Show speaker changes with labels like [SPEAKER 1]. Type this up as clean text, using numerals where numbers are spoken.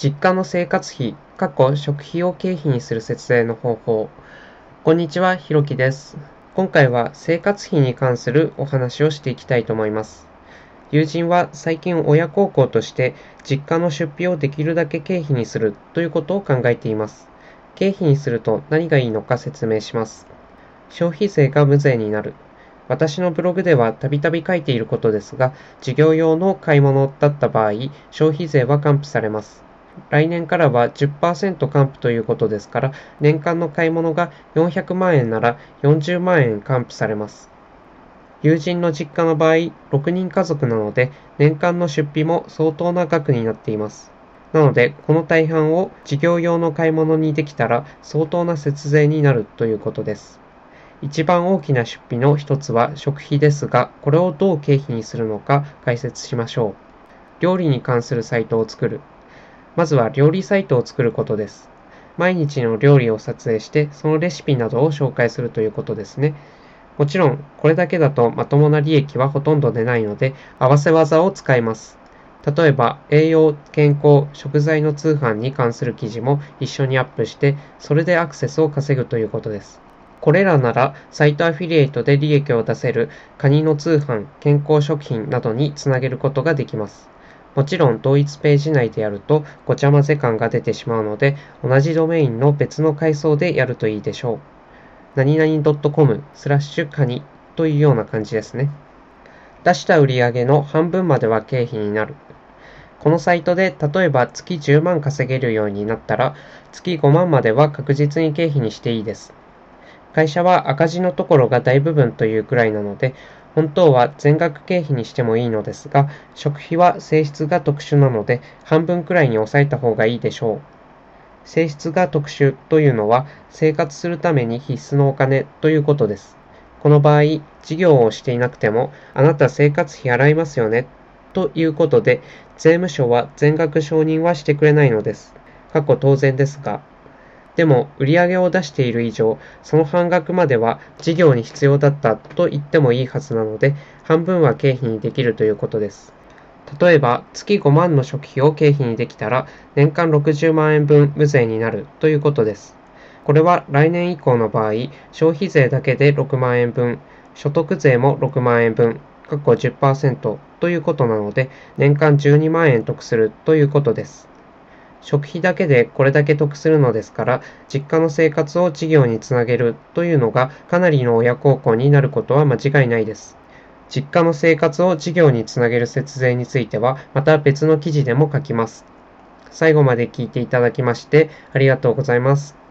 [SPEAKER 1] 実家の生活費食費を経費にする節税の方法。こんにちは、ひろきです。今回は生活費に関するお話をしていきたいと思います。友人は最近親孝行として実家の出費をできるだけ経費にするということを考えています。経費にすると何がいいのか説明します。消費税が無税になる。私のブログではたびたび書いていることですが、事業用の買い物だった場合、消費税は還付されます。来年からは 10% 還付ということですから、年間の買い物が400万円なら40万円還付されます。友人の実家の場合、6人家族なので、年間の出費も相当な額になっています。なので、この大半を事業用の買い物にできたら相当な節税になるということです。一番大きな出費の一つは食費ですが、これをどう経費にするのか解説しましょう。料理に関するサイトを作る。まずは料理サイトを作ることです。毎日の料理を撮影して、そのレシピなどを紹介するということですね。もちろん、これだけだとまともな利益はほとんど出ないので、合わせ技を使います。例えば、栄養、健康、食材の通販に関する記事も一緒にアップして、それでアクセスを稼ぐということです。これらなら、サイトアフィリエイトで利益を出せるカニの通販、健康食品などにつなげることができます。もちろん同一ページ内でやるとごちゃ混ぜ感が出てしまうので、同じドメインの別の階層でやるといいでしょう。何々 .com/カニというような感じですね。出した売上の半分までは経費になる。このサイトで例えば月10万稼げるようになったら、月5万までは確実に経費にしていいです。会社は赤字のところが大部分というくらいなので、本当は全額経費にしてもいいのですが、食費は性質が特殊なので、半分くらいに抑えた方がいいでしょう。性質が特殊というのは、生活するために必須のお金ということです。この場合、事業をしていなくても、あなた生活費払いますよね、ということで、税務署は全額承認はしてくれないのです。当然ですが。でも、売上を出している以上、その半額までは事業に必要だったと言ってもいいはずなので、半分は経費にできるということです。例えば、月5万の食費を経費にできたら、年間60万円分無税になるということです。これは来年以降の場合、消費税だけで6万円分、所得税も6万円分、10%ということなので、年間12万円得するということです。食費だけでこれだけ得するのですから、実家の生活を事業につなげるというのがかなりの親孝行になることは間違いないです。実家の生活を事業につなげる節税については、また別の記事でも書きます。最後まで聞いていただきましてありがとうございます。